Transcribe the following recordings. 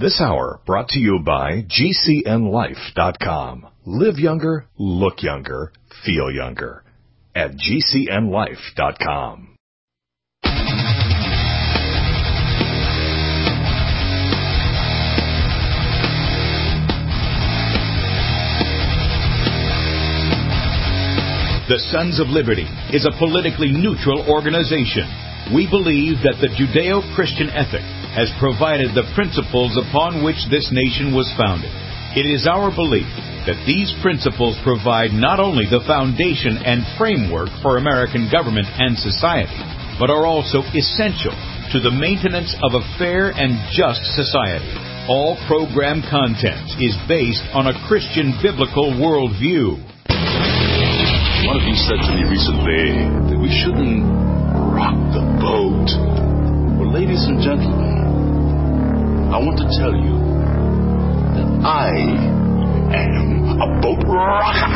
This hour brought to you by GCNLife.com. Live younger, look younger, feel younger at GCNLife.com. The Sons of Liberty is a politically neutral organization. We believe that the Judeo-Christian ethic has provided the principles upon which this nation was founded. It is our belief that these principles provide not only the foundation and framework for American government and society, but are also essential to the maintenance of a fair and just society. All program content is based on a Christian biblical worldview. One of you said to me recently that we shouldn't rock the boat. Well, ladies and gentlemen, I want to tell you that I am a boat rocker.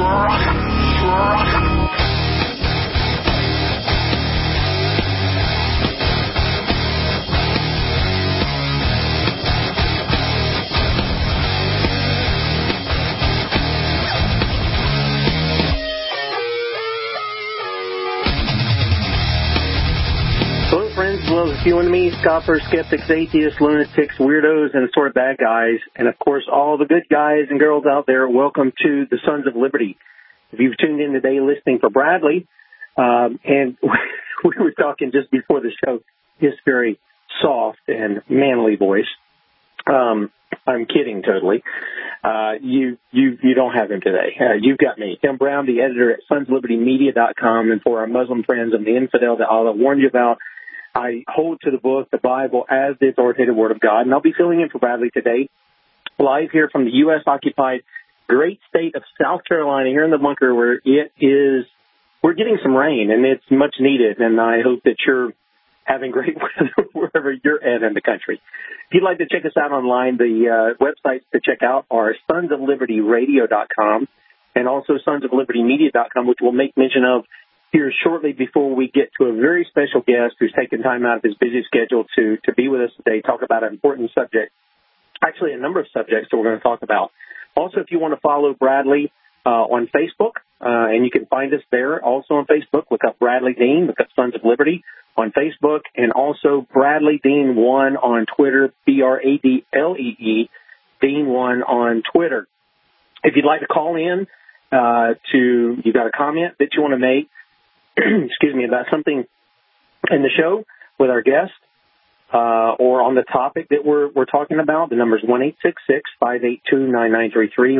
Hello, friends. Well, it's you and me, scoffers, skeptics, atheists, lunatics, weirdos, and sort of bad guys. And, of course, all the good guys and girls out there, welcome to the Sons of Liberty. If you've tuned in today listening for Bradley, and we were talking just before the show, his very soft and manly voice. I'm kidding totally. You don't have him today. You've got me, Tim Brown, the editor at sonslibertymedia.com. And for our Muslim friends, I'm the infidel that Allah warned you about. I hold to the book, the Bible, as the authoritative Word of God. And I'll be filling in for Bradley today, live here from the U.S.-occupied great state of South Carolina, here in the bunker, where we're getting some rain, and it's much needed. And I hope that you're having great weather wherever you're at in the country. If you'd like to check us out online, the websites to check out are sonsoflibertyradio.com and also sonsoflibertymedia.com, which we'll make mention of here shortly before we get to a very special guest who's taken time out of his busy schedule to be with us today, talk about an important subject, actually a number of subjects that we're going to talk about. Also, if you want to follow Bradley on Facebook, and you can find us there also on Facebook, look up Bradley Dean, look up Sons of Liberty on Facebook, and also Bradley Dean 1 on Twitter, BRADLEE, Dean 1 on Twitter. If you'd like to call in you've got a comment that you want to make, excuse me, about something in the show with our guest, or on the topic that we're talking about, the number is 1-866-582-9933,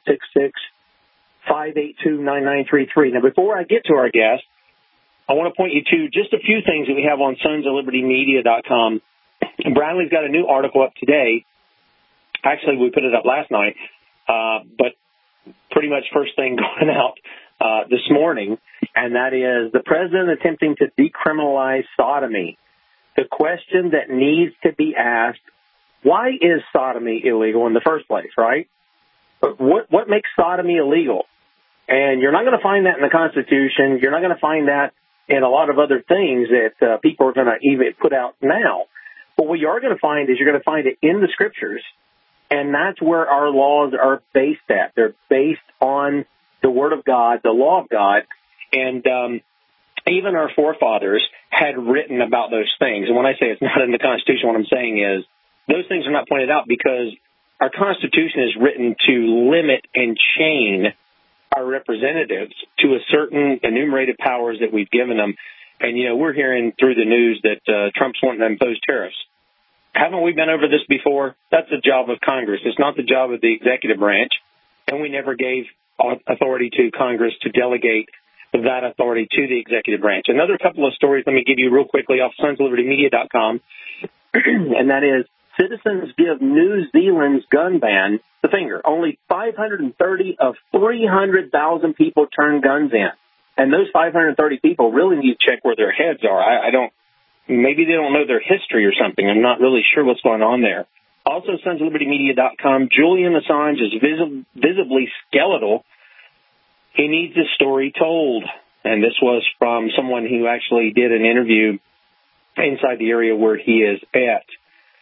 1-866-582-9933. Now, before I get to our guest, I want to point you to just a few things that we have on sonsoflibertymedia.com. Bradley's got a new article up today. Actually, we put it up last night, but pretty much first thing going out this morning, and that is the president attempting to decriminalize sodomy. The question that needs to be asked, why is sodomy illegal in the first place, right? But what makes sodomy illegal? And you're not going to find that in the Constitution. You're not going to find that in a lot of other things that people are going to even put out now. But what you are going to find is you're going to find it in the Scriptures, and that's where our laws are based at. They're based on the Word of God, the law of God, and even our forefathers had written about those things. And when I say it's not in the Constitution, what I'm saying is those things are not pointed out because our Constitution is written to limit and chain our representatives to a certain enumerated powers that we've given them. And, we're hearing through the news that Trump's wanting to impose tariffs. Haven't we been over this before? That's the job of Congress. It's not the job of the executive branch. And we never gave authority to Congress to delegate that authority to the executive branch. Another couple of stories let me give you real quickly off sonsoflibertymedia.com, and that is citizens give New Zealand's gun ban the finger. Only 530 of 300,000 people turn guns in. And those 530 people really need to check where their heads are. Maybe they don't know their history or something. I'm not really sure what's going on there. Also, sonsoflibertymedia.com, Julian Assange is visibly skeletal. He needs his story told. And this was from someone who actually did an interview inside the area where he is at.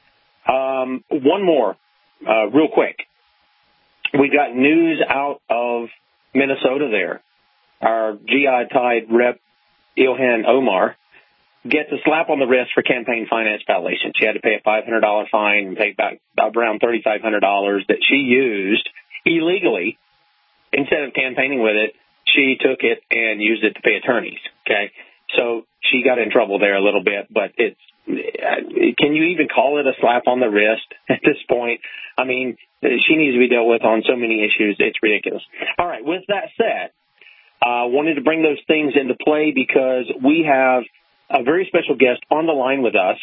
One more, real quick. We got news out of Minnesota there. Our GI Tide rep, Ilhan Omar, gets a slap on the wrist for campaign finance violation. She had to pay a $500 fine and pay back around $3,500 that she used illegally. Instead of campaigning with it, she took it and used it to pay attorneys. Okay, so she got in trouble there a little bit, but it's can you even call it a slap on the wrist at this point? I mean, she needs to be dealt with on so many issues. It's ridiculous. All right, with that said, I wanted to bring those things into play because we have a very special guest on the line with us,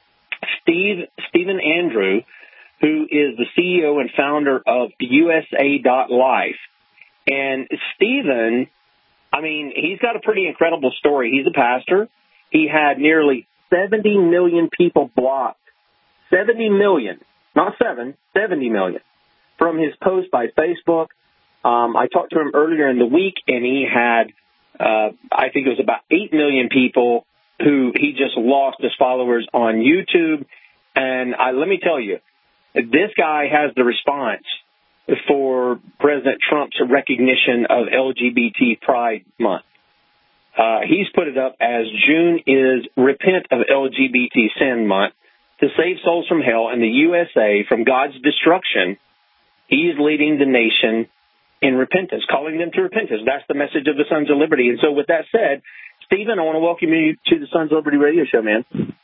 Stephen Andrew, who is the CEO and founder of USA.life. And Stephen, I mean, he's got a pretty incredible story. He's a pastor. He had nearly 70 million people blocked. 70 million, not 7, 70 million from his post by Facebook. I talked to him earlier in the week, and he had, I think it was about 8 million people who he just lost as followers on YouTube. And let me tell you, this guy has the response for President Trump's recognition of LGBT Pride Month. He's put it up as June is Repent of LGBT Sin Month to save souls from hell and the USA from God's destruction. He is leading the nation in repentance, calling them to repentance. That's the message of the Sons of Liberty. And so with that said, Stephen, I want to welcome you to the Sons of Liberty radio show, man.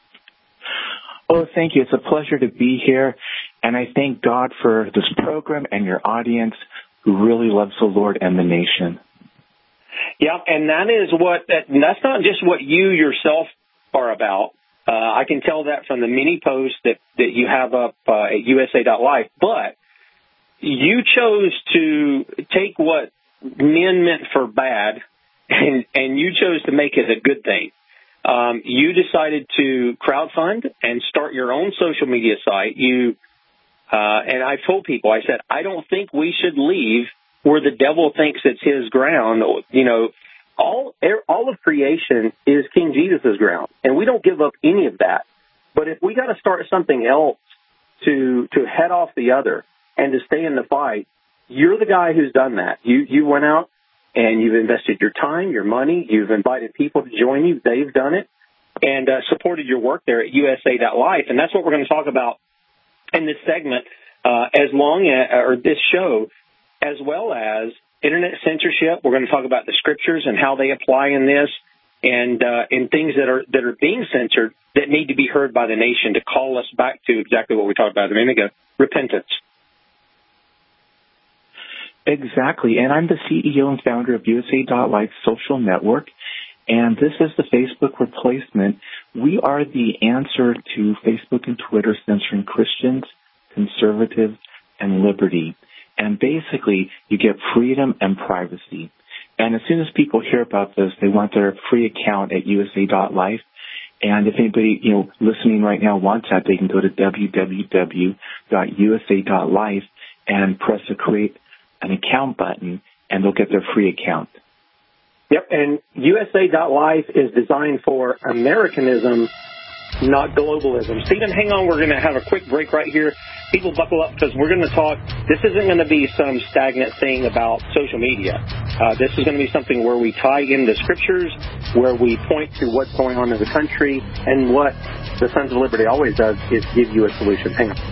Oh, thank you. It's a pleasure to be here. And I thank God for this program and your audience who really loves the Lord and the nation. Yeah, and that's not just what you yourself are about. I can tell that from the many posts that you have up at USA.life. But you chose to take what men meant for bad, and you chose to make it a good thing. You decided to crowdfund and start your own social media site. And I told people, I said, I don't think we should leave where the devil thinks it's his ground. You know, all of creation is King Jesus' ground, and we don't give up any of that. But if we got to start something else to head off the other and to stay in the fight, you're the guy who's done that. You went out and you've invested your time, your money. You've invited people to join you. They've done it and supported your work there at USA.life. And that's what we're going to talk about in this segment, this show, as well as internet censorship. We're going to talk about the scriptures and how they apply in this, and things that are being censored that need to be heard by the nation to call us back to exactly what we talked about a minute ago: repentance. Exactly. And I'm the CEO and founder of USA.life social network. And this is the Facebook replacement. We are the answer to Facebook and Twitter censoring Christians, conservatives, and liberty. And basically, you get freedom and privacy. And as soon as people hear about this, they want their free account at USA.life. And if anybody, listening right now wants that, they can go to www.usa.life and press the create an account button, and they'll get their free account. Yep, and USA.life is designed for Americanism, not globalism. Stephen, hang on. We're going to have a quick break right here. People buckle up because we're going to talk. This isn't going to be some stagnant thing about social media. This is going to be something where we tie in the scriptures, where we point to what's going on in the country, and what the Sons of Liberty always does is give you a solution. Hang on.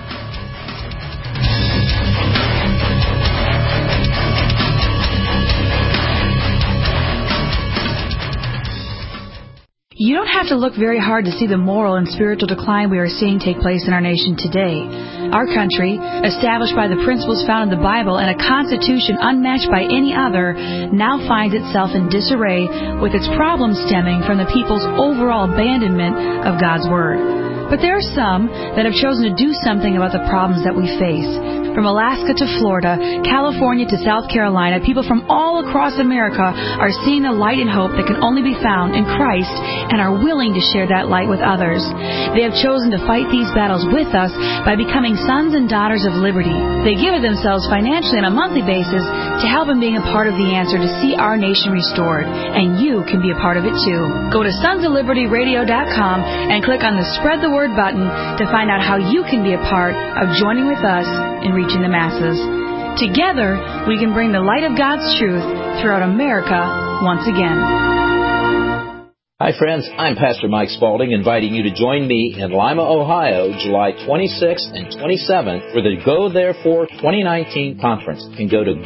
You don't have to look very hard to see the moral and spiritual decline we are seeing take place in our nation today. Our country, established by the principles found in the Bible and a constitution unmatched by any other, now finds itself in disarray, with its problems stemming from the people's overall abandonment of God's Word. But there are some that have chosen to do something about the problems that we face. From Alaska to Florida, California to South Carolina, people from all across America are seeing the light and hope that can only be found in Christ and are willing to share that light with others. They have chosen to fight these battles with us by becoming sons and daughters of liberty. They give of themselves financially on a monthly basis to help in being a part of the answer to see our nation restored. And you can be a part of it too. Go to sonsoflibertyradio.com and click on the Spread the Word button to find out how you can be a part of joining with us in reaching the masses. Together, we can bring the light of God's truth throughout America once again. Hi, friends. I'm Pastor Mike Spaulding, inviting you to join me in Lima, Ohio, July 26th and 27th for the Go Therefore 2019 conference. You can go to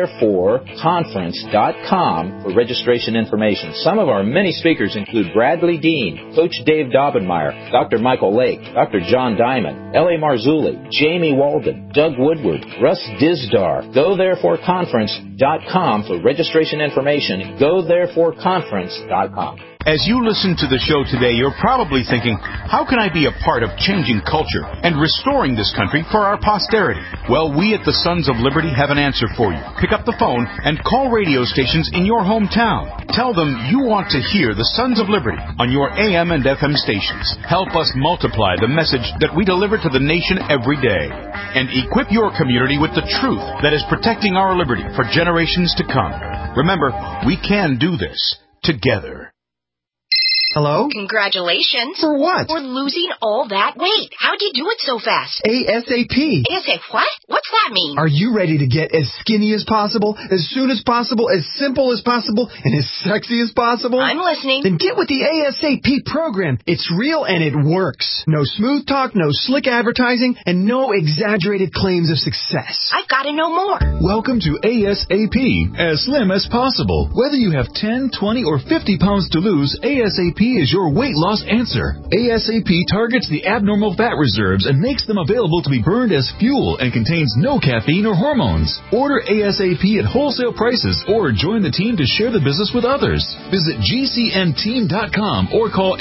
GoThereforeConference.com for registration information. Some of our many speakers include Bradley Dean, Coach Dave Daubenmire, Dr. Michael Lake, Dr. John Diamond, L.A. Marzulli, Jamie Walden, Doug Woodward, Russ Dizdar. GoThereforeConference.com for registration information. GoThereforeConference.com. As you listen to the show today, you're probably thinking, how can I be a part of changing culture and restoring this country for our posterity? Well, we at the Sons of Liberty have an answer for you. Pick up the phone and call radio stations in your hometown. Tell them you want to hear the Sons of Liberty on your AM and FM stations. Help us multiply the message that we deliver to the nation every day. And equip your community with the truth that is protecting our liberty for generations to come. Remember, we can do this together. Hello? Congratulations. For what? For losing all that weight. How'd you do it so fast? ASAP. ASAP what? What's that mean? Are you ready to get as skinny as possible, as soon as possible, as simple as possible, and as sexy as possible? I'm listening. Then get with the ASAP program. It's real and it works. No smooth talk, no slick advertising, and no exaggerated claims of success. I've got to know more. Welcome to ASAP, as slim as possible. Whether you have 10, 20, or 50 pounds to lose, ASAP is your weight loss answer. ASAP targets the abnormal fat reserves and makes them available to be burned as fuel and contains no caffeine or hormones. Order ASAP at wholesale prices or join the team to share the business with others. Visit GCNteam.com or call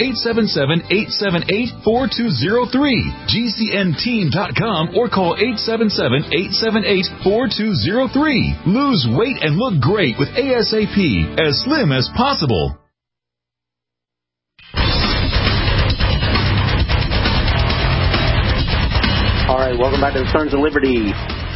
877-878-4203. GCNteam.com or call 877-878-4203. Lose weight and look great with ASAP, as slim as possible. All right, welcome back to the Sons of Liberty.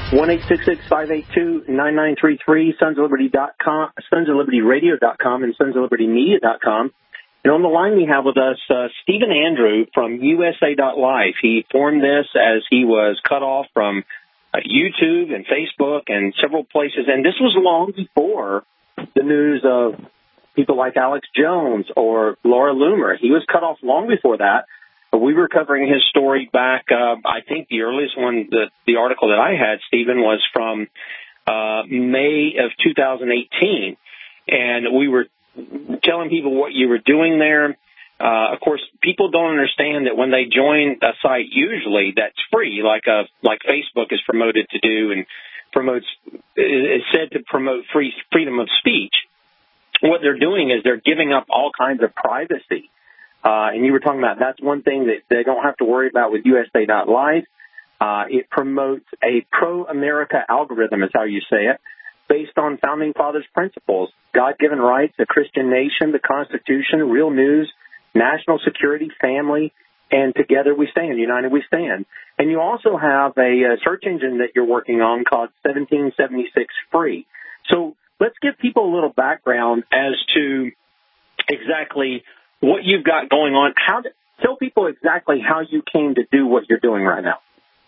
1-866-582-9933, sonsofliberty.com, sonsoflibertyradio.com, and sonsoflibertymedia.com. And on the line we have with us Stephen Andrew from USA.life. He formed this as he was cut off from YouTube and Facebook and several places. And this was long before the news of people like Alex Jones or Laura Loomer. He was cut off long before that. We were covering his story back, I think the earliest one, the article that I had, Stephen, was from May of 2018. And we were telling people what you were doing there. Of course, people don't understand that when they join a site, usually that's free, like Facebook is promoted to do and is said to promote freedom of speech. What they're doing is they're giving up all kinds of privacy. And you were talking about that's one thing that they don't have to worry about with USA.life. It promotes a pro-America algorithm, is how you say it, based on Founding Fathers' principles, God-given rights, a Christian nation, the Constitution, real news, national security, family, and together we stand, united we stand. And you also have a search engine that you're working on called 1776 Free. So let's give people a little background as to exactly what you've got going on. Tell people exactly how you came to do what you're doing right now.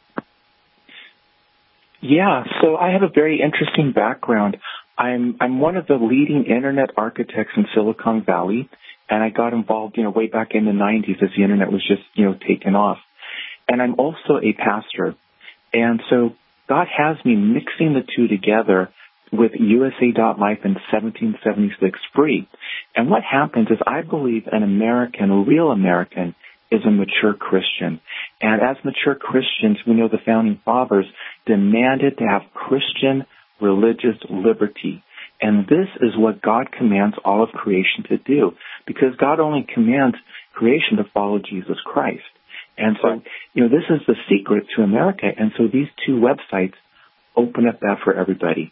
Yeah, so I have a very interesting background. I'm one of the leading internet architects in Silicon Valley, and I got involved, way back in the 90s as the internet was just, taken off. And I'm also a pastor. And so God has me mixing the two together with USA.life and 1776 Free. And what happens is I believe an American, a real American, is a mature Christian. And as mature Christians, we know the Founding Fathers demanded to have Christian religious liberty. And this is what God commands all of creation to do, because God only commands creation to follow Jesus Christ. And so, this is the secret to America. And so these two websites open up that for everybody.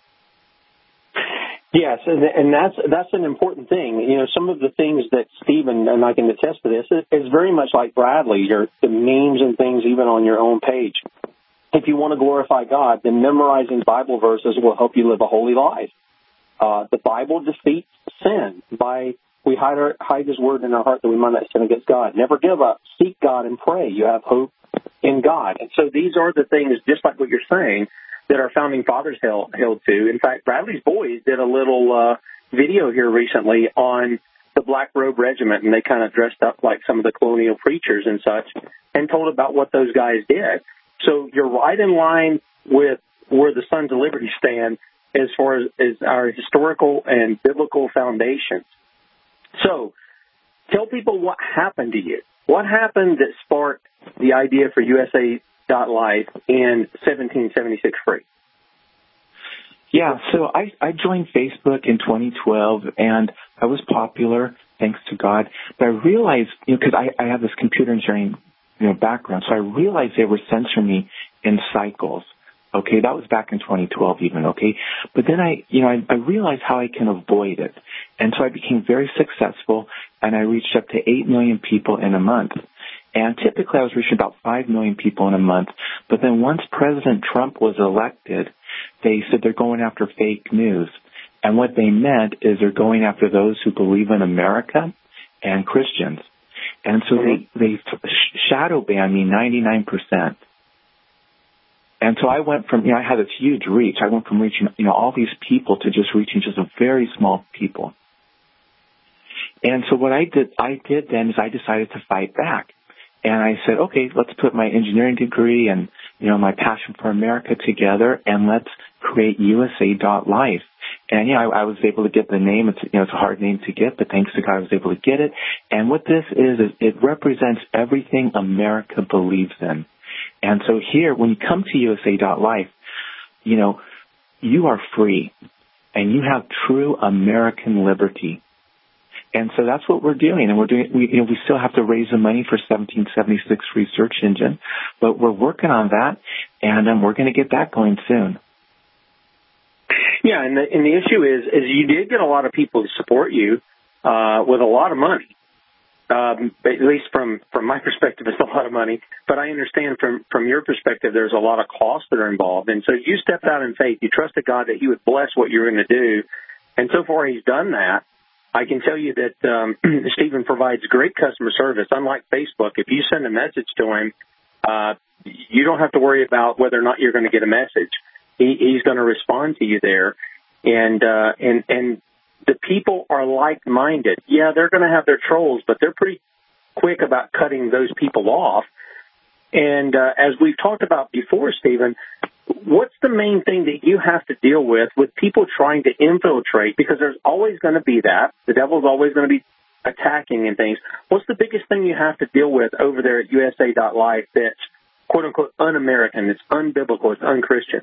Yes, and that's an important thing. You know, some of the things that Stephen, and I can attest to this, is very much like Bradley, the memes and things even on your own page. If you want to glorify God, then memorizing Bible verses will help you live a holy life. The Bible defeats sin by we hide His word in our heart that we might not sin against God. Never give up. Seek God and pray. You have hope in God. And so these are the things, just like what you're saying, that our founding fathers held to. In fact, Bradley's Boys did a little video here recently on the Black Robe Regiment, and they kind of dressed up like some of the colonial preachers and such, and told about what those guys did. So you're right in line with where the Sons of Liberty stand as far as our historical and biblical foundations. So tell people what happened to you. What happened that sparked the idea for USA.life in 1776 free? Yeah, so I joined Facebook in 2012, and I was popular, thanks to God. But I realized, because I have this computer engineering background, so I realized they were censoring me in cycles. Okay, that was back in 2012 even, okay? But then I realized how I can avoid it. And so I became very successful, and I reached up to 8 million people in a month. And typically I was reaching about 5 million people in a month. But then once President Trump was elected, they said they're going after fake news. And what they meant is they're going after those who believe in America and Christians. And so they shadow banned me 99%. And so I went from, I had this huge reach. I went from reaching, all these people to just reaching just a very small people. And so what I did then is I decided to fight back. And I said, okay, let's put my engineering degree and, my passion for America together, and let's create USA.life. And, I was able to get the name. It's a hard name to get, but thanks to God I was able to get it. And what this is it represents everything America believes in. And so here, when you come to USA.life, you are free, and you have true American liberty. And so that's what we're doing. And we still have to raise the money for 1776 Research Engine, but we're working on that, and we're going to get that going soon. Yeah, and the issue is you did get a lot of people to support you with a lot of money. At least from my perspective, it's a lot of money. But I understand from your perspective, there's a lot of costs that are involved. And so you stepped out in faith. You trusted God that He would bless what you're going to do. And so far, He's done that. I can tell you that Stephen provides great customer service. Unlike Facebook, if you send a message to him, you don't have to worry about whether or not you're going to get a message. He's going to respond to you there. And the people are like-minded. Yeah, they're going to have their trolls, but they're pretty quick about cutting those people off. And as we've talked about before, Stephen, what's the main thing that you have to deal with people trying to infiltrate? Because there's always going to be that. The devil's always going to be attacking and things. What's the biggest thing you have to deal with over there at USA.life that's, quote-unquote, un-American, it's unbiblical, it's unchristian?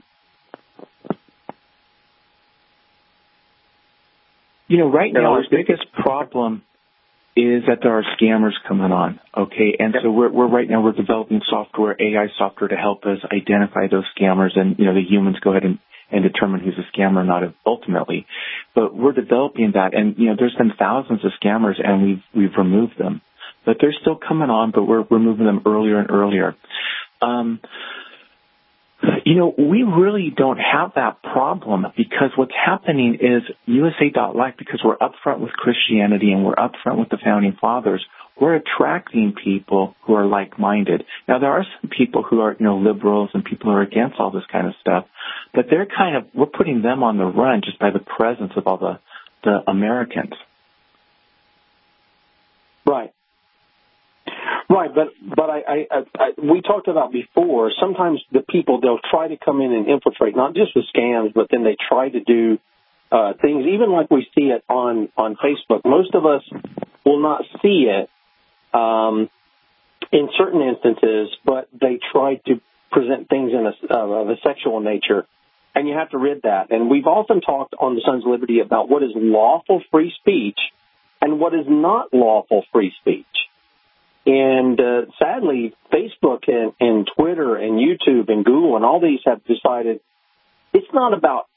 Right now, our biggest problem is that there are scammers coming on, okay? And so we're developing software, AI software, to help us identify those scammers, and, the humans go ahead and determine who's a scammer or not ultimately. But we're developing that, and, there's been thousands of scammers, and we've removed them. But they're still coming on, but we're removing them earlier and earlier. We really don't have that problem, because what's happening is USA.life, because we're upfront with Christianity and we're upfront with the Founding Fathers, we're attracting people who are like-minded. Now, there are some people who are, liberals and people who are against all this kind of stuff, but we're putting them on the run just by the presence of all the Americans. Right. Right, but we talked about before, sometimes the people, they'll try to come in and infiltrate, not just with scams, but then they try to do things, even like we see it on Facebook. Most of us will not see it in certain instances, but they try to present things of a sexual nature, and you have to rid that. And we've often talked on the Sons of Liberty about what is lawful free speech and what is not lawful free speech. And sadly, Facebook and Twitter and YouTube and Google and all these have decided it's not about,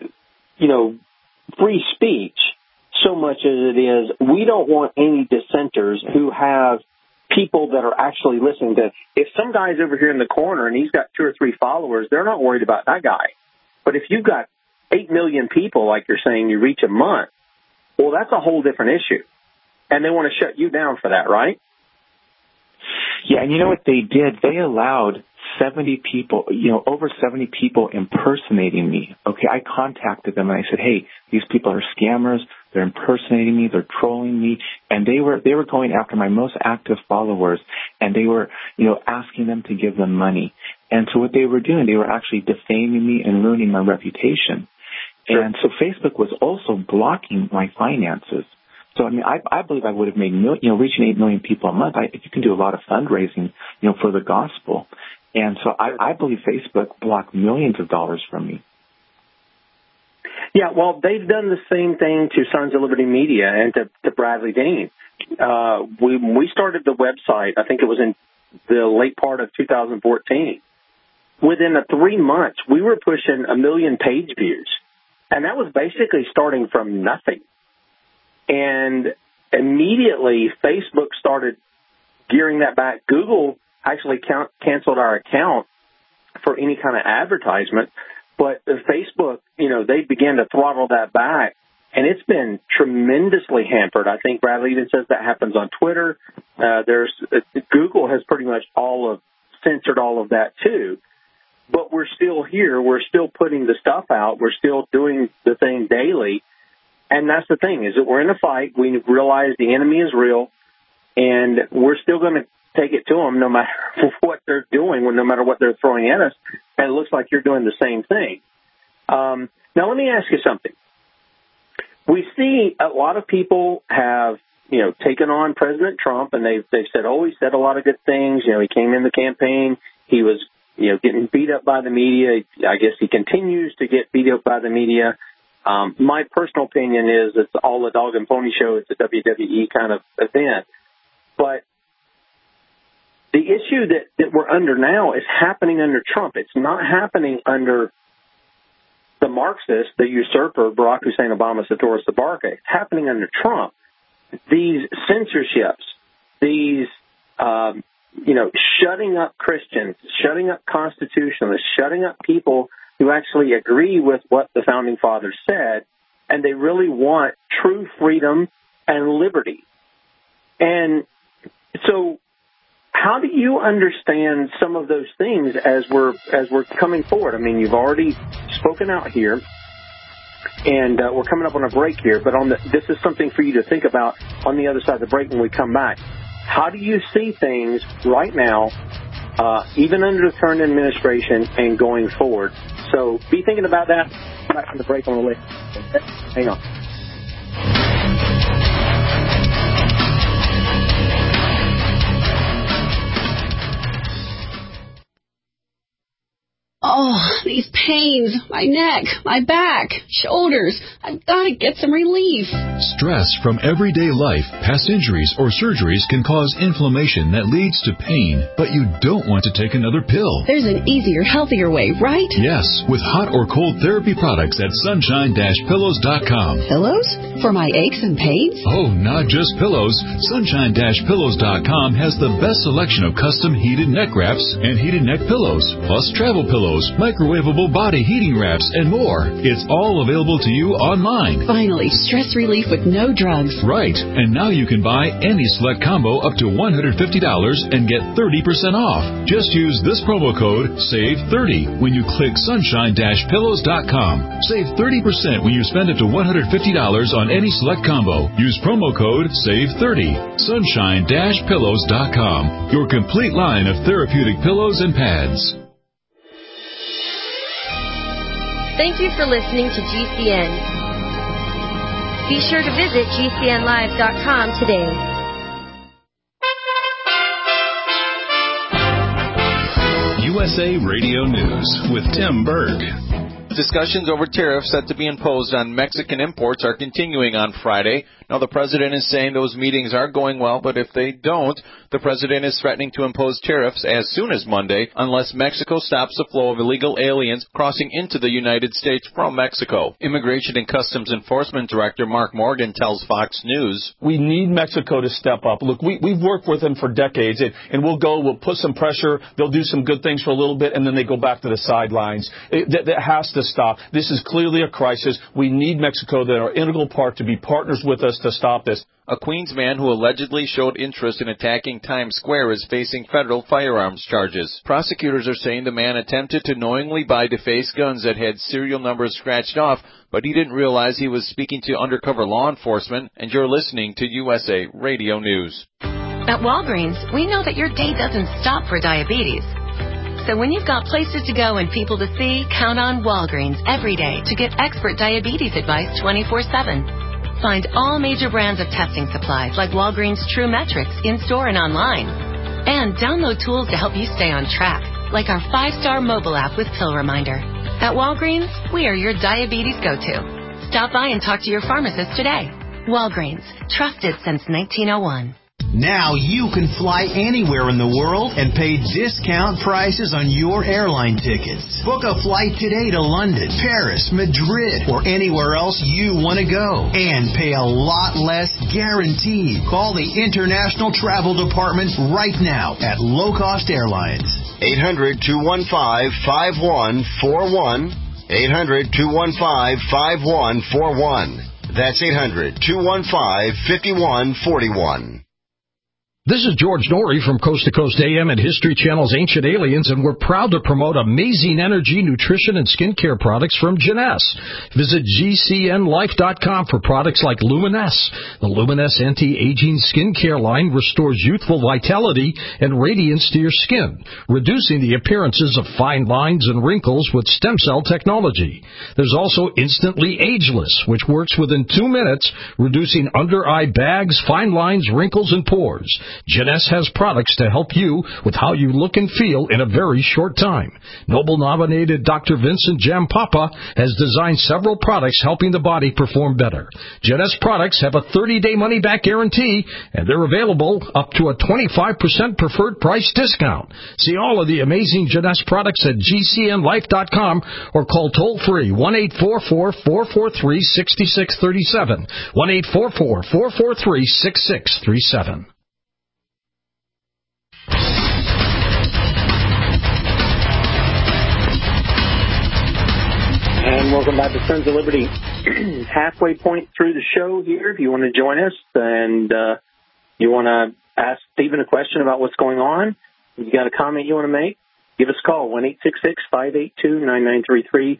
free speech so much as it is we don't want any dissenters who have people that are actually listening to. If some guy's over here in the corner and he's got 2 or 3 followers, they're not worried about that guy. But if you've got 8 million people, like you're saying, you reach a month, well, that's a whole different issue. And they want to shut you down for that, right? Yeah, and you know what they did? They allowed 70 people, over 70 people impersonating me. Okay, I contacted them and I said, hey, these people are scammers. They're impersonating me. They're trolling me. And they were going after my most active followers, and they were, asking them to give them money. And so what they were doing, they were actually defaming me and ruining my reputation. Sure. And so Facebook was also blocking my finances. So, I believe I would have made, reaching 8 million people a month. You can do a lot of fundraising, for the gospel. And so I believe Facebook blocked millions of dollars from me. Yeah, well, they've done the same thing to Sons of Liberty Media and to Bradley Dean. When we started the website, I think it was in the late part of 2014. Within 3 months, we were pushing 1 million page views. And that was basically starting from nothing. And immediately, Facebook started gearing that back. Google actually canceled our account for any kind of advertisement. But Facebook, they began to throttle that back. And it's been tremendously hampered. I think Bradley even says that happens on Twitter. Google has pretty much censored all of that too. But we're still here. We're still putting the stuff out. We're still doing the thing daily. And that's the thing, is that we're in a fight. We realize the enemy is real, and we're still going to take it to them no matter what they're doing, no matter what they're throwing at us. And it looks like you're doing the same thing. Now, let me ask you something. We see a lot of people have, taken on President Trump, and they've said, he said a lot of good things. He came in the campaign. He was, getting beat up by the media. I guess he continues to get beat up by the media. My personal opinion is it's all a dog and pony show. It's a WWE kind of event. But the issue that we're under now is happening under Trump. It's not happening under the Marxist, the usurper, Barack Hussein Obama, Satoru Sabarka. It's happening under Trump. These censorships, these, shutting up Christians, shutting up constitutionalists, shutting up people who actually agree with what the Founding Fathers said, and they really want true freedom and liberty. And so how do you understand some of those things as we're coming forward? You've already spoken out here, and we're coming up on a break here, but this is something for you to think about on the other side of the break when we come back. How do you see things right now, even under the current administration and going forward? So be thinking about that. Back from the break on the way. Hang on. Oh, these pains, my neck, my back, shoulders. I've got to get some relief. Stress from everyday life, past injuries, or surgeries can cause inflammation that leads to pain, but you don't want to take another pill. There's an easier, healthier way, right? Yes, with hot or cold therapy products at sunshine-pillows.com. Pillows? For my aches and pains? Oh, not just pillows. Sunshine-pillows.com has the best selection of custom heated neck wraps and heated neck pillows, plus travel pillows, microwavable body heating wraps, and more. It's all available to you online. Finally, stress relief with no drugs. Right. And now you can buy any select combo up to $150 and get 30% off. Just use this promo code SAVE30 when you click sunshine-pillows.com. Save 30% when you spend up to $150 on any select combo. Use promo code SAVE30. Sunshine-pillows.com. Your complete line of therapeutic pillows and pads. Thank you for listening to GCN. Be sure to visit GCNlive.com today. USA Radio News with Tim Berg. Discussions over tariffs set to be imposed on Mexican imports are continuing on Friday. Now, the president is saying those meetings are going well, but if they don't, the president is threatening to impose tariffs as soon as Monday unless Mexico stops the flow of illegal aliens crossing into the United States from Mexico. Immigration and Customs Enforcement Director Mark Morgan tells Fox News, "We need Mexico to step up. Look, we've worked with them for decades, and we'll put some pressure. They'll do some good things for a little bit, and then they go back to the sidelines. That has to stop. This is clearly a crisis. We need Mexico, that are an integral part, to be partners with us to stop this." A Queens man who allegedly showed interest in attacking Times Square is facing federal firearms charges. Prosecutors are saying the man attempted to knowingly buy defaced guns that had serial numbers scratched off, but he didn't realize he was speaking to undercover law enforcement. And you're listening to USA Radio News. At Walgreens, we know that your day doesn't stop for diabetes. So when you've got places to go and people to see, count on Walgreens every day to get expert diabetes advice 24/7. Find all major brands of testing supplies like Walgreens True Metrics in-store and online. And download tools to help you stay on track, like our 5-star mobile app with Pill Reminder. At Walgreens, we are your diabetes go-to. Stop by and talk to your pharmacist today. Walgreens, trusted since 1901. Now you can fly anywhere in the world and pay discount prices on your airline tickets. Book a flight today to London, Paris, Madrid, or anywhere else you want to go. And pay a lot less guaranteed. Call the International Travel Department right now at Low Cost Airlines. 800-215-5141. 800-215-5141. That's 800-215-5141. This is George Norrie from Coast to Coast AM and History Channel's Ancient Aliens, and we're proud to promote amazing energy, nutrition, and skincare products from Jeunesse. Visit GCNLife.com for products like Luminesse. The Luminesse anti-aging skincare line restores youthful vitality and radiance to your skin, reducing the appearances of fine lines and wrinkles with stem cell technology. There's also Instantly Ageless, which works within 2 minutes, reducing under-eye bags, fine lines, wrinkles, and pores. Jeunesse has products to help you with how you look and feel in a very short time. Nobel-nominated Dr. Vincent Jampapa has designed several products helping the body perform better. Jeunesse products have a 30-day money-back guarantee, and they're available up to a 25% preferred price discount. See all of the amazing Jeunesse products at GCNLife.com or call toll-free 1-844-443-6637, 1-844-443-6637. And welcome back to Sons of Liberty. Halfway point through the show here. If you want to join us and you want to ask Stephen a question about what's going on, if you got a comment you want to make, give us a call, 1-866-582-9933,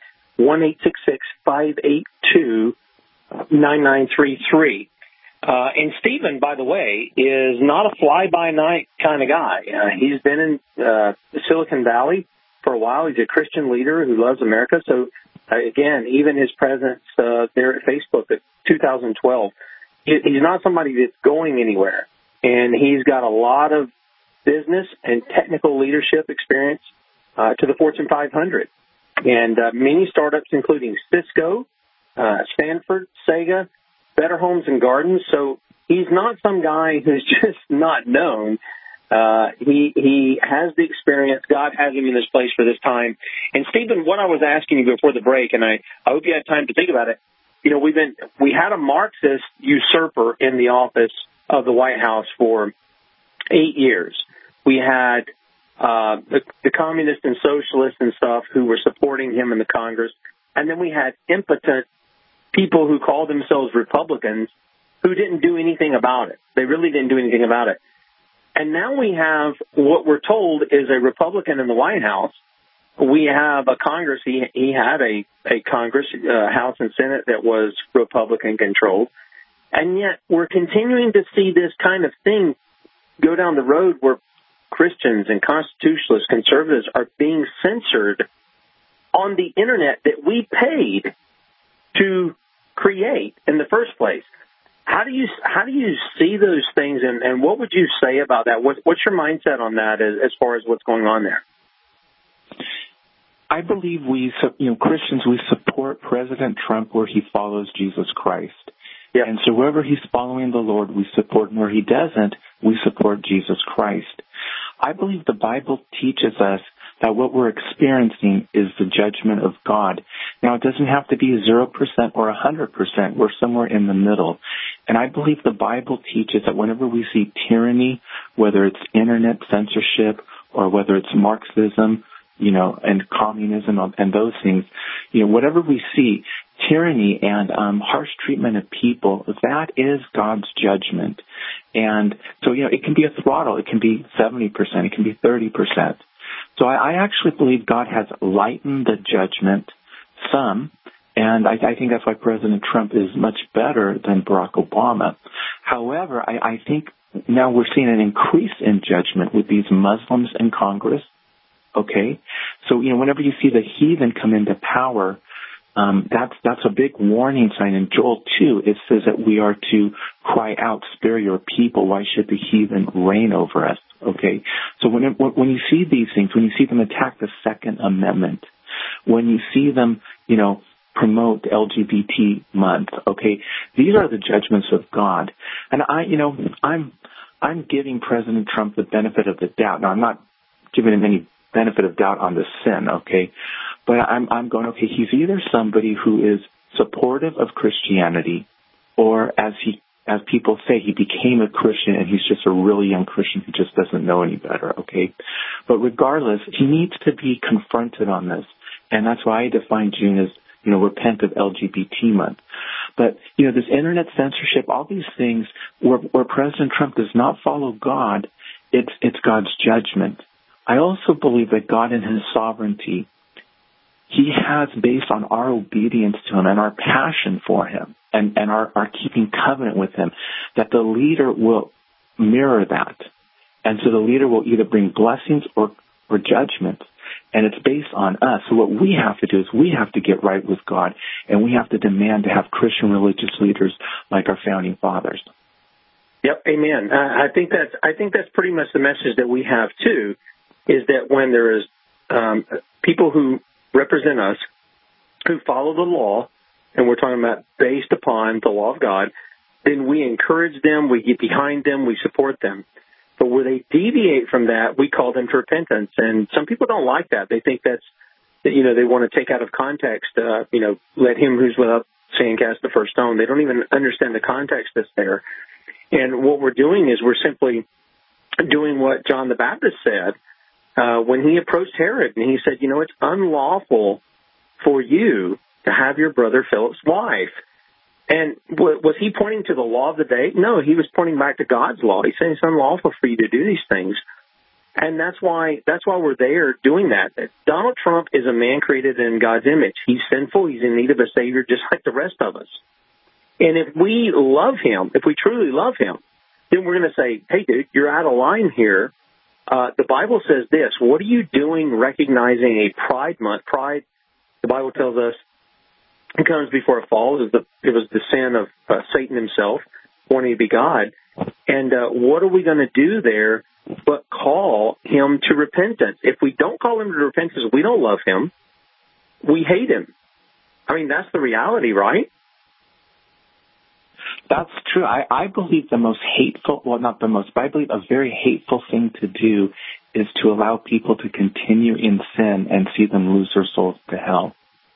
1-866-582-9933. And Stephen, by the way, is not a fly-by-night kind of guy. He's been in Silicon Valley for a while. He's a Christian leader who loves America. So, again, even his presence there at Facebook in 2012, he's not somebody that's going anywhere. And he's got a lot of business and technical leadership experience to the Fortune 500. And many startups, including Cisco, Stanford, Sega, Better Homes and Gardens. So he's not some guy who's just not known. He has the experience. God has him in this place for this time. And Stephen, what I was asking you before the break, and I hope you had time to think about it. You know, we had a Marxist usurper in the office of the White House for 8 years. We had the communists and socialists and stuff who were supporting him in the Congress, and then we had impotent people who called themselves Republicans who didn't do anything about it. They really didn't do anything about it. And now we have what we're told is a Republican in the White House. We have a Congress. He had a Congress, House and Senate that was Republican controlled. And yet we're continuing to see this kind of thing go down the road where Christians and constitutionalists, conservatives are being censored on the Internet that we paid to create in the first place. How do you see those things, and what would you say about that? What's your mindset on that as far as what's going on there? I believe Christians, we support President Trump where he follows Jesus Christ. Yeah. And so wherever he's following the Lord, we support him. Where he doesn't, we support Jesus Christ. I believe the Bible teaches us that what we're experiencing is the judgment of God. Now, it doesn't have to be 0% or 100%. We're somewhere in the middle. And I believe the Bible teaches that whenever we see tyranny, whether it's internet censorship or whether it's Marxism, and communism and those things, whatever we see, tyranny and harsh treatment of people, that is God's judgment. And so, it can be a throttle. It can be 70%. It can be 30%. So I actually believe God has lightened the judgment some, and I think that's why President Trump is much better than Barack Obama. However, I think now we're seeing an increase in judgment with these Muslims in Congress. Okay, so whenever you see the heathen come into power, that's a big warning sign. In Joel 2, it says that we are to cry out, "Spare your people. Why should the heathen reign over us?" Okay, so when you see these things, when you see them attack the Second Amendment, when you see them, promote LGBT month, okay, these are the judgments of God. And I'm giving President Trump the benefit of the doubt. Now, I'm not giving him any benefit of doubt on the sin, okay? But I'm going, okay, he's either somebody who is supportive of Christianity, or as people say, he became a Christian and he's just a really young Christian who just doesn't know any better, okay? But regardless, he needs to be confronted on this. And that's why I define June as, repent of LGBT month. But, this internet censorship, all these things where President Trump does not follow God, it's God's judgment. I also believe that God in his sovereignty, he has, based on our obedience to him and our passion for him and our keeping covenant with him, that the leader will mirror that. And so the leader will either bring blessings or judgment. And it's based on us. So what we have to do is we have to get right with God, and we have to demand to have Christian religious leaders like our founding fathers. Yep, amen. I think that's pretty much the message that we have too, is that when there is people who represent us, who follow the law, and we're talking about based upon the law of God, then we encourage them, we get behind them, we support them. But where they deviate from that, we call them to repentance. And some people don't like that. They think they want to take out of context, let him who's without sin cast the first stone. They don't even understand the context that's there. And what we're doing is we're simply doing what John the Baptist said when he approached Herod. And he said, it's unlawful for you to have your brother Philip's wife. And was he pointing to the law of the day? No, he was pointing back to God's law. He's saying it's unlawful for you to do these things. And that's why we're there doing that. Donald Trump is a man created in God's image. He's sinful. He's in need of a Savior just like the rest of us. And if we love him, if we truly love him, then we're going to say, hey, dude, you're out of line here. The Bible says this. What are you doing recognizing a Pride Month? Pride, the Bible tells us, it comes before a fall. It was the sin of Satan himself, wanting to be God. And what are we going to do there but call him to repentance? If we don't call him to repentance, we don't love him. We hate him. I mean, that's the reality, right? That's true. I believe the most hateful, well, not the most, but I believe a very hateful thing to do is to allow people to continue in sin and see them lose their souls to hell.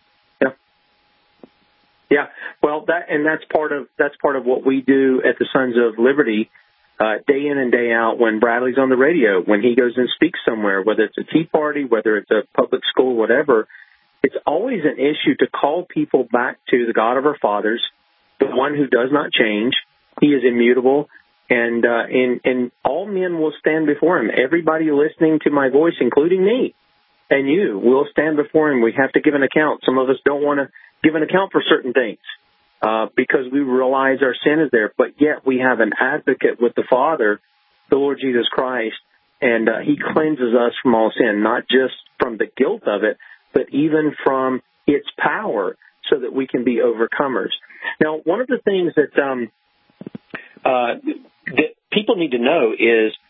Yeah, well, that's part of what we do at the Sons of Liberty, day in and day out. When Bradley's on the radio, when he goes and speaks somewhere, whether it's a Tea Party, whether it's a public school, whatever, it's always an issue to call people back to the God of our fathers, the one who does not change. He is immutable, and all men will stand before him. Everybody listening to my voice, including me and you, will stand before him. We have to give an account. Some of us don't want to give an account for certain things because we realize our sin is there, but yet we have an advocate with the Father, the Lord Jesus Christ, and he cleanses us from all sin, not just from the guilt of it, but even from its power, so that we can be overcomers. Now, one of the things that people need to know is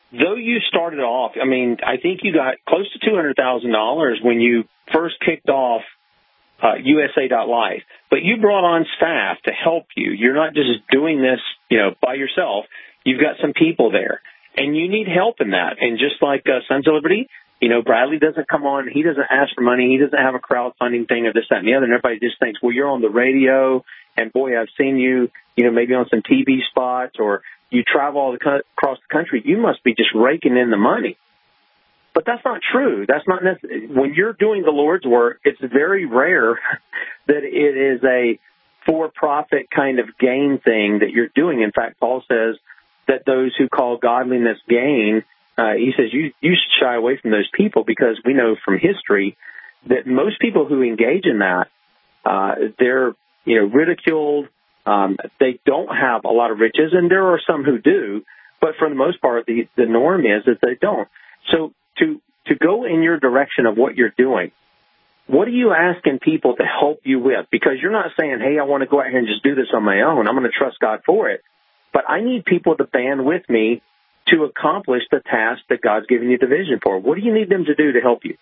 though you started off, I mean, I think you got close to $200,000 when you first kicked off USA.life, but you brought on staff to help you. You're not just doing this, by yourself. You've got some people there, and you need help in that. And just like Sons of Liberty, Bradley doesn't come on. He doesn't ask for money. He doesn't have a crowdfunding thing or this, that, and the other. And everybody just thinks, well, you're on the radio, and boy, I've seen you, maybe on some TV spots, or you travel all across the country. You must be just raking in the money. But that's not true. That's not necessary. When you're doing the Lord's work, it's very rare that it is a for-profit kind of gain thing that you're doing. In fact, Paul says that those who call godliness gain, he says you should shy away from those people, because we know from history that most people who engage in that, they're ridiculed. They don't have a lot of riches, and there are some who do, but for the most part, the norm is that they don't. So to go in your direction of what you're doing, what are you asking people to help you with? Because you're not saying, hey, I want to go out here and just do this on my own. I'm going to trust God for it. But I need people to band with me to accomplish the task that God's given you the vision for. What do you need them to do to help you?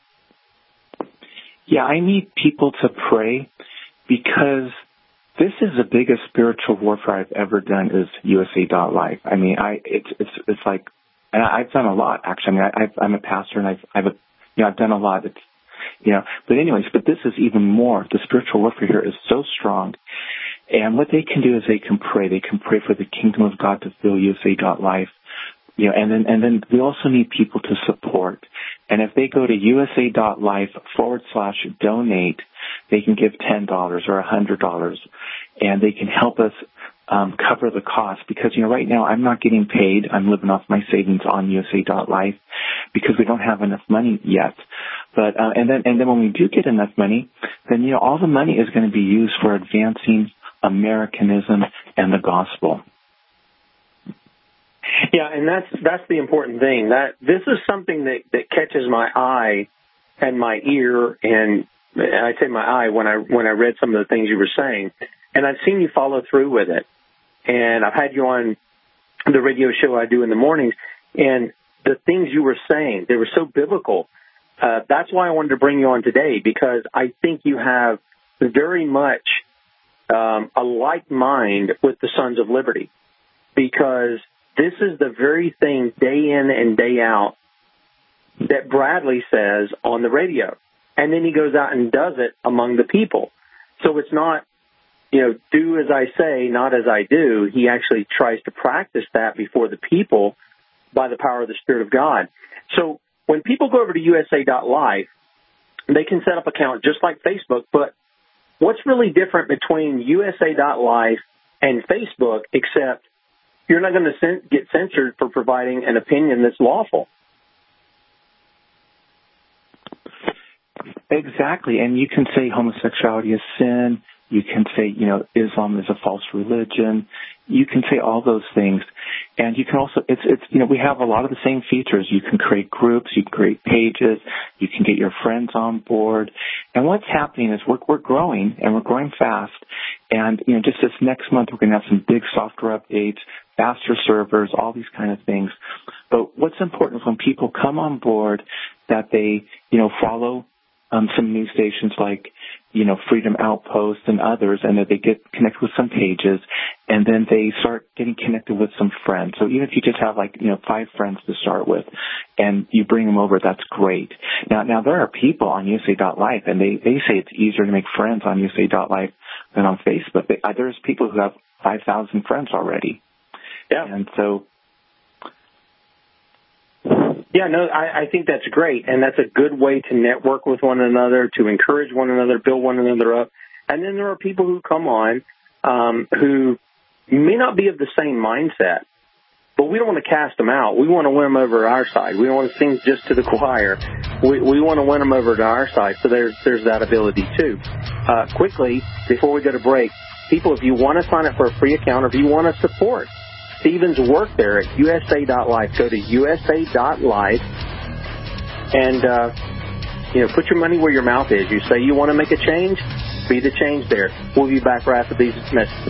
Yeah, I need people to pray, because this is the biggest spiritual warfare I've ever done is USA.life. I mean, it's like, and I've done a lot, actually. I mean, I'm a pastor, and I've done a lot. But this is even more. The spiritual warfare here is so strong. And what they can do is they can pray. They can pray for the kingdom of God to fill USA.life. And then we also need people to support. And if they go to USA.life/donate, they can give $10 or $100, and they can help us cover the cost, because right now I'm not getting paid. I'm living off my savings on USA.life because we don't have enough money yet. But and then when we do get enough money, then all the money is going to be used for advancing Americanism and the gospel. Yeah, and that's the important thing. That this is something that catches my eye and my ear, and I say my eye when I read some of the things you were saying, and I've seen you follow through with it. And I've had you on the radio show I do in the mornings, and the things you were saying, they were so biblical. That's why I wanted to bring you on today, because I think you have very much a like mind with the Sons of Liberty, because this is the very thing day in and day out that Bradley says on the radio. And then he goes out and does it among the people. So it's not, do as I say, not as I do. He actually tries to practice that before the people by the power of the Spirit of God. So when people go over to USA.life, they can set up an account just like Facebook. But what's really different between USA.life and Facebook, except you're not going to get censored for providing an opinion that's lawful? Exactly. And you can say homosexuality is sin. You can say, Islam is a false religion. You can say all those things. And you can also, we have a lot of the same features. You can create groups, you can create pages, you can get your friends on board. And what's happening is we're growing, and we're growing fast. And, just this next month, we're going to have some big software updates, faster servers, all these kind of things. But what's important is when people come on board that they, follow some news stations like, Freedom Outpost and others, and that they get connected with some pages, and then they start getting connected with some friends. So even if you just have 5 friends to start with, and you bring them over, that's great. Now there are people on USA.life, and they say it's easier to make friends on USA.life than on Facebook. There's people who have 5,000 friends already. Yeah. And so... Yeah, no, I think that's great, and that's a good way to network with one another, to encourage one another, build one another up. And then there are people who come on who may not be of the same mindset, but we don't want to cast them out. We want to win them over to our side. We don't want to sing just to the choir. We want to win them over to our side, so there's that ability too. Quickly, before we go to break, people, if you want to sign up for a free account, or if you want to support Stephen's work there at USA.life, go to USA.life and, put your money where your mouth is. You say you want to make a change, be the change there. We'll be back right after these messages.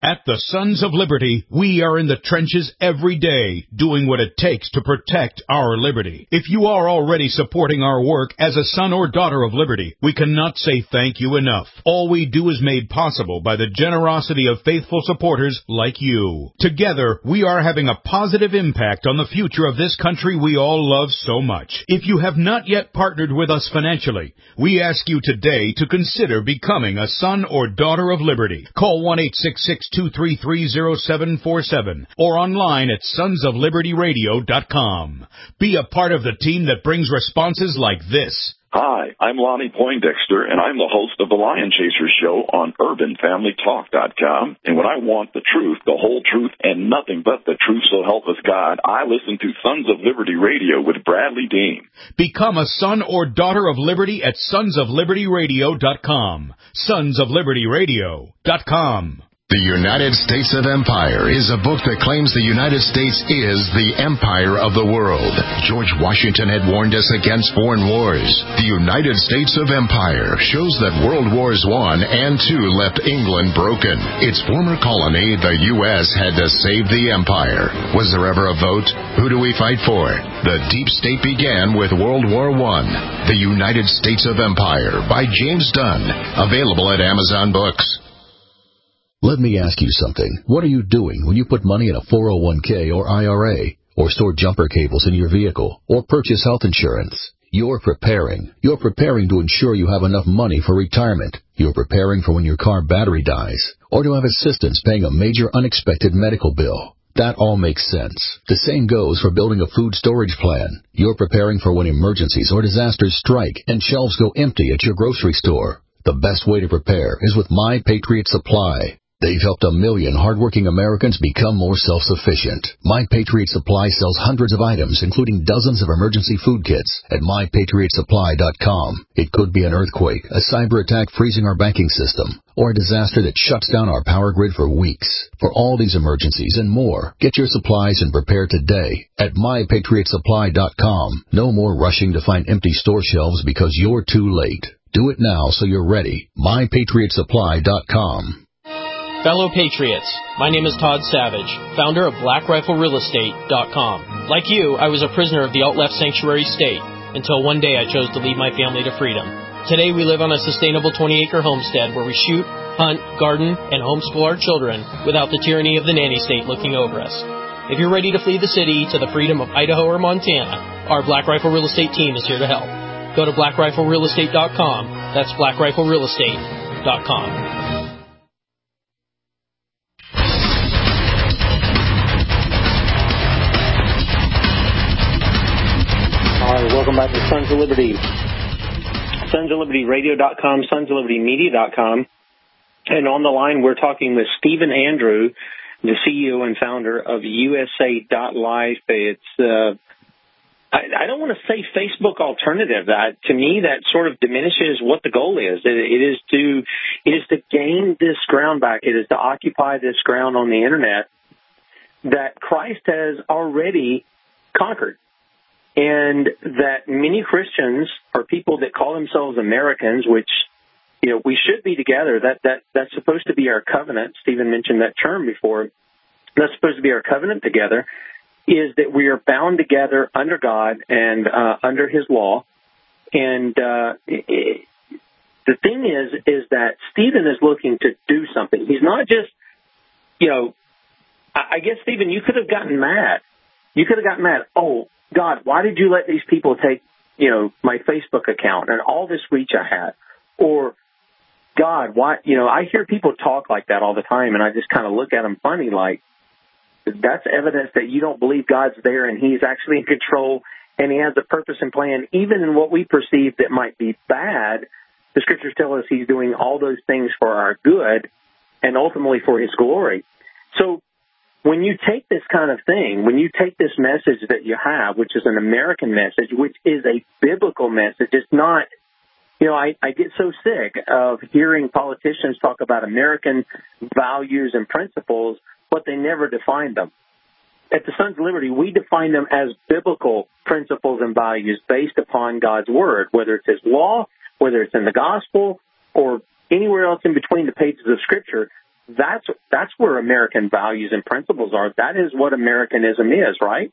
At the Sons of Liberty, we are in the trenches every day, doing what it takes to protect our liberty. If you are already supporting our work as a son or daughter of liberty, we cannot say thank you enough. All we do is made possible by the generosity of faithful supporters like you. Together, we are having a positive impact on the future of this country we all love so much. If you have not yet partnered with us financially, we ask you today to consider becoming a son or daughter of liberty. Call 1-866-233-0747 or online at sonsoflibertyradio.com. Be a part of the team that brings responses like this. Hi, I'm Lonnie Poindexter, and I'm the host of the Lion Chaser Show on UrbanFamilyTalk.com. And when I want the truth, the whole truth, and nothing but the truth, so help us God, I listen to Sons of Liberty Radio with Bradley Dean. Become a son or daughter of liberty at sonsoflibertyradio.com. Sonsoflibertyradio.com. The United States of Empire is a book that claims the United States is the empire of the world. George Washington had warned us against foreign wars. The United States of Empire shows that World Wars I and II left England broken. Its former colony, the U.S., had to save the empire. Was there ever a vote? Who do we fight for? The deep state began with World War I. The United States of Empire by James Dunn. Available at Amazon Books. Let me ask you something. What are you doing when you put money in a 401k or IRA, or store jumper cables in your vehicle, or purchase health insurance? You're preparing. You're preparing to ensure you have enough money for retirement. You're preparing for when your car battery dies, or to have assistance paying a major unexpected medical bill. That all makes sense. The same goes for building a food storage plan. You're preparing for when emergencies or disasters strike and shelves go empty at your grocery store. The best way to prepare is with My Patriot Supply. They've helped 1 million hardworking Americans become more self-sufficient. My Patriot Supply sells hundreds of items, including dozens of emergency food kits at MyPatriotSupply.com. It could be an earthquake, a cyber attack freezing our banking system, or a disaster that shuts down our power grid for weeks. For all these emergencies and more, get your supplies and prepare today at MyPatriotSupply.com. No more rushing to find empty store shelves because you're too late. Do it now so you're ready. MyPatriotSupply.com. Fellow Patriots, my name is Todd Savage, founder of BlackRifleRealEstate.com. Like you, I was a prisoner of the alt-left sanctuary state until one day I chose to lead my family to freedom. Today we live on a sustainable 20-acre homestead where we shoot, hunt, garden, and homeschool our children without the tyranny of the nanny state looking over us. If you're ready to flee the city to the freedom of Idaho or Montana, our Black Rifle Real Estate team is here to help. Go to BlackRifleRealEstate.com. That's BlackRifleRealEstate.com. Welcome back to Sons of Liberty. SonsOfLibertyRadio.com, SonsOfLibertyMedia.com. And on the line, we're talking with Stephen Andrew, the CEO and founder of USA.life. It's, I don't want to say Facebook alternative. To me, that sort of diminishes what the goal is. It is to gain this ground back. It is to occupy this ground on the Internet that Christ has already conquered. And that many Christians are people that call themselves Americans, which, you know, we should be together. That's supposed to be our covenant. Stephen mentioned that term before. That's supposed to be our covenant together, is that we are bound together under God and under His law. And the thing is that Stephen is looking to do something. He's not just, you know, I guess, Stephen, you could have gotten mad. You could have gotten mad. Oh, God, why did you let these people take, you know, my Facebook account and all this reach I had? Or, God, why, you know, I hear people talk like that all the time, and I just kind of look at them funny, like, that's evidence that you don't believe God's there and He's actually in control and He has a purpose and plan, even in what we perceive that might be bad. The Scriptures tell us He's doing all those things for our good and ultimately for His glory. So, when you take this kind of thing, when you take this message that you have, which is an American message, which is a biblical message, it's not, you know, I get so sick of hearing politicians talk about American values and principles, but they never define them. At the Sons of Liberty, we define them as biblical principles and values based upon God's Word, whether it's His law, whether it's in the gospel, or anywhere else in between the pages of Scripture. that's where American values and principles are. That is what Americanism is, right?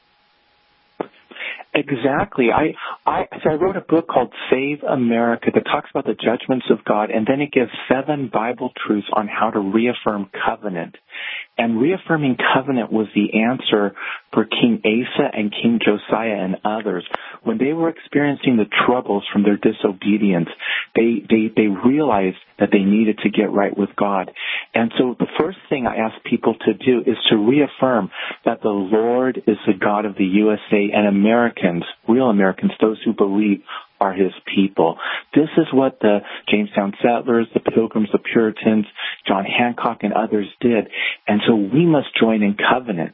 Exactly. So I wrote a book called Save America that talks about the judgments of God, and then it gives 7 Bible truths on how to reaffirm covenant. And reaffirming covenant was the answer for King Asa and King Josiah and others. When they were experiencing the troubles from their disobedience, they realized that they needed to get right with God. And so the first thing I ask people to do is to reaffirm that the Lord is the God of the USA, and Americans, real Americans, those who believe, are his people. This is what the Jamestown settlers, the Pilgrims, the Puritans, John Hancock, and others did. And so we must join in covenant.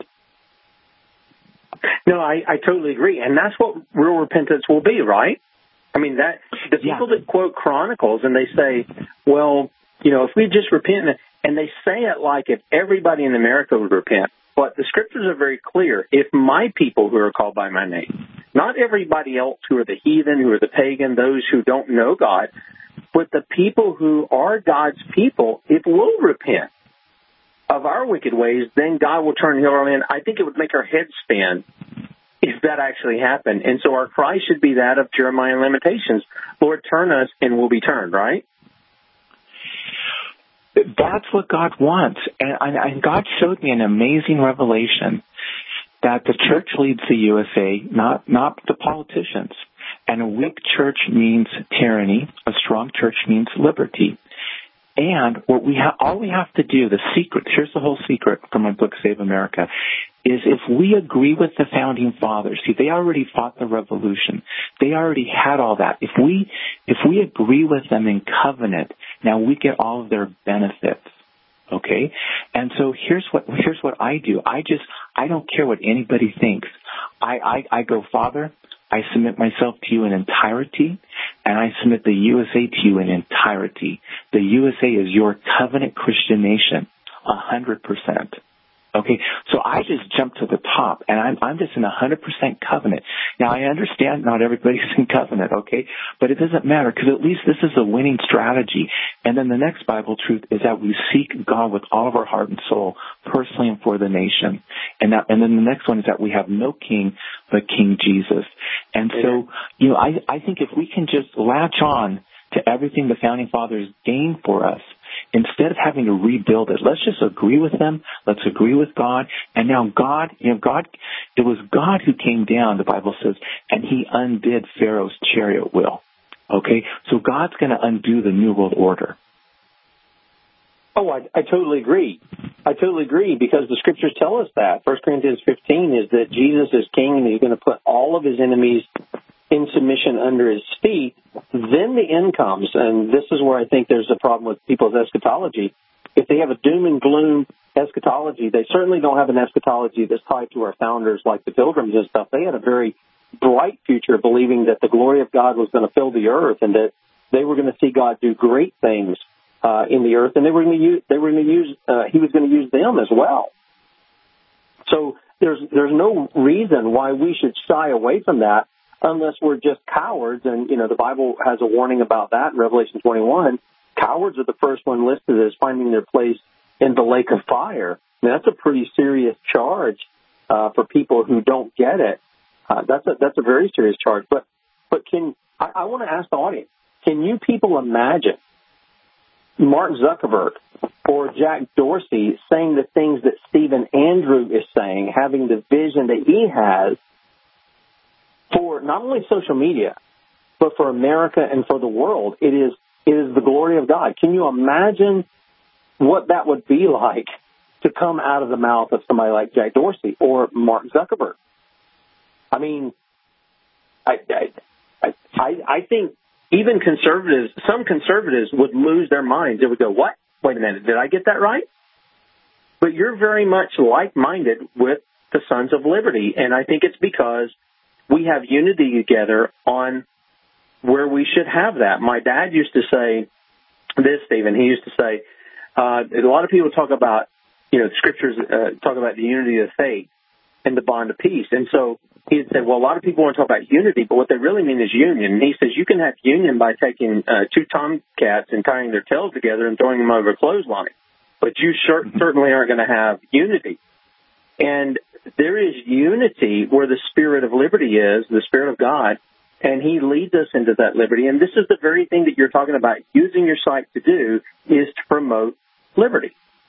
No, I totally agree. And that's what real repentance will be, right? I mean, that the people that quote Chronicles and they say, well, if we just repent, and they say it like if everybody in America would repent. But the scriptures are very clear. If my people who are called by my name, not everybody else who are the heathen, who are the pagan, those who don't know God, but the people who are God's people, if we'll repent of our wicked ways, then God will turn his heart. I think it would make our heads spin if that actually happened. And so our cry should be that of Jeremiah and Lamentations. Lord, turn us and we'll be turned, right? That's what God wants. And God showed me an amazing revelation that the church leads the USA, not the politicians. And a weak church means tyranny. A strong church means liberty. And all we have to do, the secret, here's the whole secret from my book, Save America, is if we agree with the founding fathers, see, they already fought the revolution. They already had all that. If we agree with them in covenant, now we get all of their benefits. Okay? And so here's what I do. I don't care what anybody thinks. I go, Father, I submit myself to you in entirety, and I submit the USA to you in entirety. The USA is your covenant Christian nation, 100%. Okay, so I just jump to the top, and I'm just in 100% covenant. Now, I understand not everybody's in covenant, okay, but it doesn't matter, because at least this is a winning strategy. And then the next Bible truth is that we seek God with all of our heart and soul, personally and for the nation. And then the next one is that we have no king but King Jesus. And so, I think if we can just latch on to everything the Founding Fathers gained for us, instead of having to rebuild it, let's just agree with them. Let's agree with God. And now God, it was God who came down, the Bible says, and he undid Pharaoh's chariot wheel. Okay? So God's going to undo the New World Order. Oh, I totally agree. I totally agree, because the scriptures tell us that. 1 Corinthians 15 is that Jesus is king and he's going to put all of his enemies in submission under his feet. Then the end comes, and this is where I think there's a problem with people's eschatology. If they have a doom and gloom eschatology, they certainly don't have an eschatology that's tied to our founders like the Pilgrims and stuff. They had a very bright future, believing that the glory of God was going to fill the earth and that they were going to see God do great things in the earth, and he was going to use them as well. So there's no reason why we should shy away from that, unless we're just cowards. And, the Bible has a warning about that in Revelation 21. Cowards are the first one listed as finding their place in the lake of fire. I mean, that's a pretty serious charge for people who don't get it. That's a very serious charge. But I want to ask the audience, can you people imagine Mark Zuckerberg or Jack Dorsey saying the things that Stephen Andrew is saying, having the vision that he has for not only social media, but for America and for the world? It is the glory of God. Can you imagine what that would be like to come out of the mouth of somebody like Jack Dorsey or Mark Zuckerberg? I mean, I think even some conservatives would lose their minds. They would go, what? Wait a minute, did I get that right? But you're very much like-minded with the Sons of Liberty, and I think it's because we have unity together on where we should have that. My dad used to say this, Stephen. He used to say, a lot of people talk about, the scriptures talk about the unity of faith and the bond of peace. And so he'd say, well, a lot of people want to talk about unity, but what they really mean is union. And he says you can have union by taking two tomcats and tying their tails together and throwing them over a clothesline. but you certainly aren't going to have unity. And there is unity where the spirit of liberty is, the Spirit of God, and He leads us into that liberty. And this is the very thing that you're talking about using your site to do, is to promote liberty.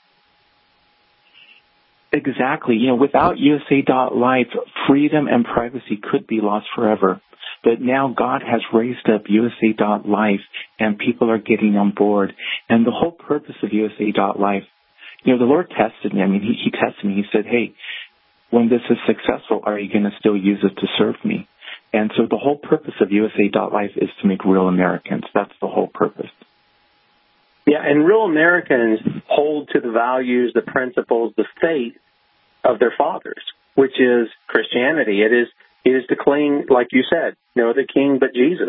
Exactly. Without USA.life, freedom and privacy could be lost forever. But now God has raised up USA.life, and people are getting on board. And the whole purpose of USA.life, the Lord tested me. He tested me. He said, hey, when this is successful, are you going to still use it to serve me? And so the whole purpose of USA.life is to make real Americans. That's the whole purpose. Yeah, and real Americans hold to the values, the principles, the faith of their fathers, which is Christianity. It is to cling, like you said, no other king but Jesus.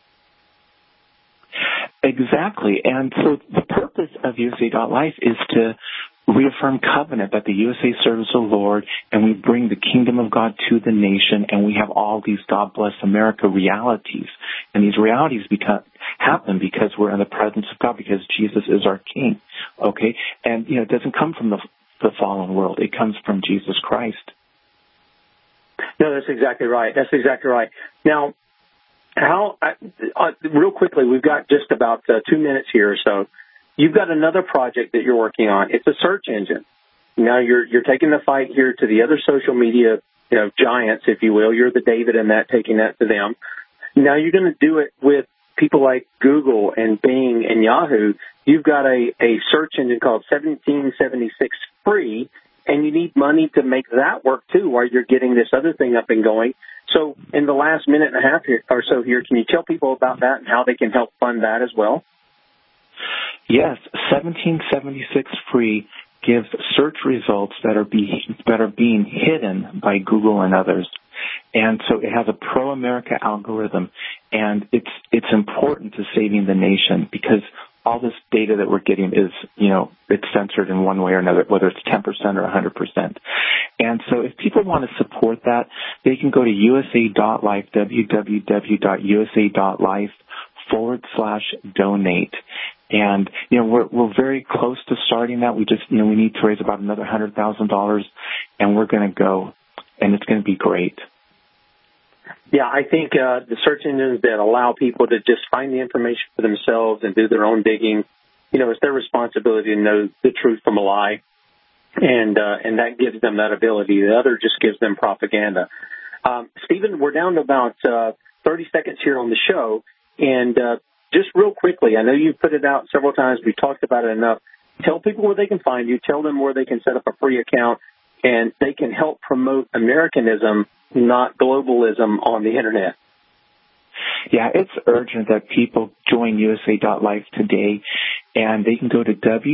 Exactly. And so the purpose of USA.life is to reaffirm covenant that the USA serves the Lord, and we bring the kingdom of God to the nation, and we have all these God bless America realities. And these realities happen because we're in the presence of God, because Jesus is our King. Okay? And, it doesn't come from the fallen world. It comes from Jesus Christ. No, that's exactly right. Now, real quickly, we've got just about 2 minutes here or so. You've got another project that you're working on. It's a search engine. Now you're taking the fight here to the other social media, giants, if you will. You're the David in that, taking that to them. Now you're going to do it with people like Google and Bing and Yahoo. You've got a search engine called 1776 Free, and you need money to make that work too while you're getting this other thing up and going. So in the last minute and a half or so here, can you tell people about that and how they can help fund that as well? Yes, 1776 Free gives search results that are being hidden by Google and others. And so it has a pro-America algorithm, and it's important to saving the nation, because all this data that we're getting is, it's censored in one way or another, whether it's 10% or 100%. And so if people want to support that, they can go to USA.life, www.usa.life/donate. And, we're very close to starting that. We just, we need to raise about another $100,000, and we're going to go, and it's going to be great. Yeah, I think the search engines that allow people to just find the information for themselves and do their own digging, it's their responsibility to know the truth from a lie, and that gives them that ability. The other just gives them propaganda. Stephen, we're down to about 30 seconds here on the show, and just real quickly, I know you've put it out several times. We've talked about it enough. Tell people where they can find you. Tell them where they can set up a free account, and they can help promote Americanism, not globalism, on the Internet. Yeah, it's urgent that people join USA.life today, and they can go to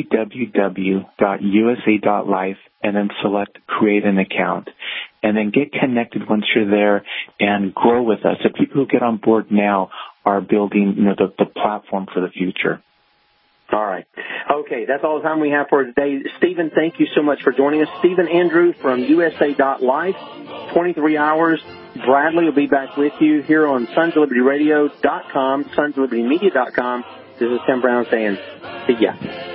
www.usa.life and then select Create an Account, and then get connected once you're there and grow with us. The people who get on board now are building, the platform for the future. All right. Okay, that's all the time we have for today. Stephen, thank you so much for joining us. Stephen Andrew from USA.life, 23 hours. Bradley will be back with you here on SonsOfLibertyRadio.com, SonsOfLibertyMedia.com. This is Tim Brown saying, see ya.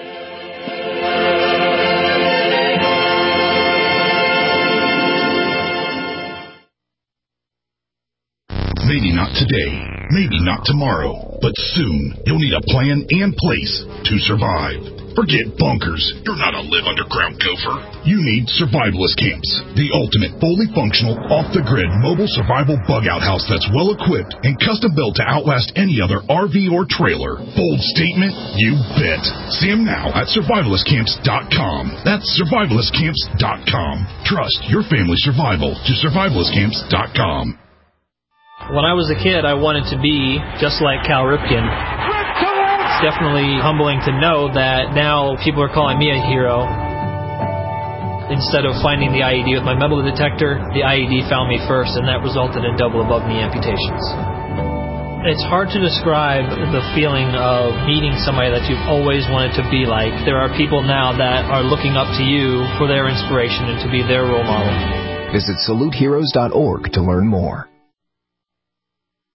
Maybe not today, maybe not tomorrow, but soon you'll need a plan and place to survive. Forget bunkers. You're not a live underground gopher. You need Survivalist Camps, the ultimate fully functional, off-the-grid mobile survival bug-out house that's well-equipped and custom-built to outlast any other RV or trailer. Bold statement? You bet. See them now at survivalistcamps.com. That's survivalistcamps.com. Trust your family's survival to survivalistcamps.com. When I was a kid, I wanted to be just like Cal Ripken. It's definitely humbling to know that now people are calling me a hero. Instead of finding the IED with my metal detector, the IED found me first, and that resulted in double above-knee amputations. It's hard to describe the feeling of meeting somebody that you've always wanted to be like. There are people now that are looking up to you for their inspiration and to be their role model. Visit SaluteHeroes.org to learn more.